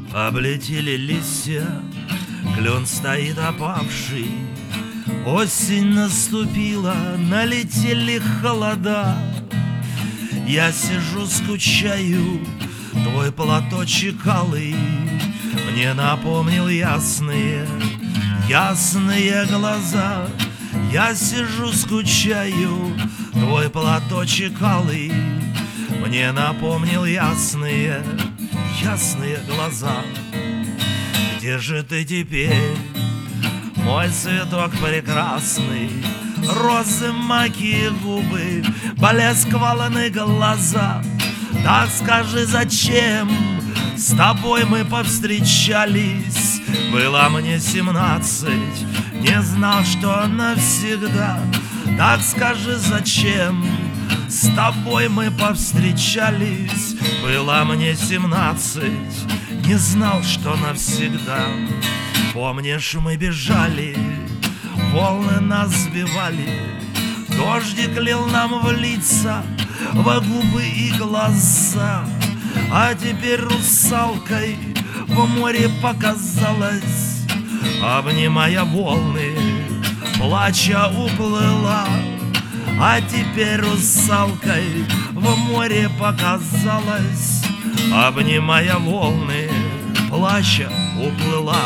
Облетели листья, клен стоит опавший. Осень наступила, налетели холода. Я сижу, скучаю, твой платочек алый мне напомнил ясные глаза. Я сижу, скучаю, твой платочек алый мне напомнил ясные глаза. Где же ты теперь, мой цветок прекрасный? Розы, маки, губы, блеск волны глаза. Так скажи, зачем с тобой мы повстречались? Было мне 17, не знал, что навсегда. Так скажи, зачем с тобой мы повстречались? Было мне 17, не знал, что навсегда. Помнишь, мы бежали, волны нас сбивали, дождик лил нам в лица, в губы и глаза. А теперь русалкой в море показалась, обнимая волны, плача уплыла. А теперь русалкой в море показалась, обнимая волны, плача уплыла.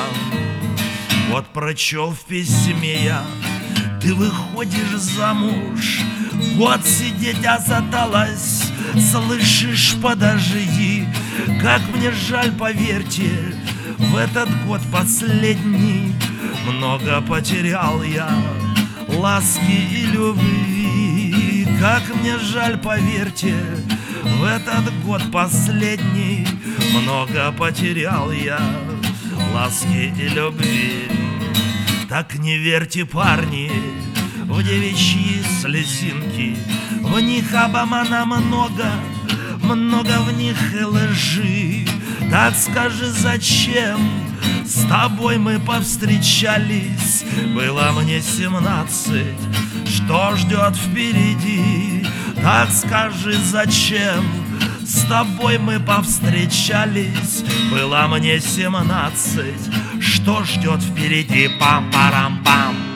Вот прочел в письме я: ты выходишь замуж, год сидеть осталось. Слышишь, подожди, как мне жаль, поверьте, в этот год последний много потерял я ласки и любви. Как мне жаль, поверьте, в этот год последний много потерял я ласки и любви. Так не верьте, парни, в девичьи слезинки, в них обмана много, много в них и лжи. Так скажи, зачем с тобой мы повстречались? Было мне 17, что ждет впереди? Так скажи, зачем с тобой мы повстречались? Было мне 17, что ждет впереди? Пам-парам-пам.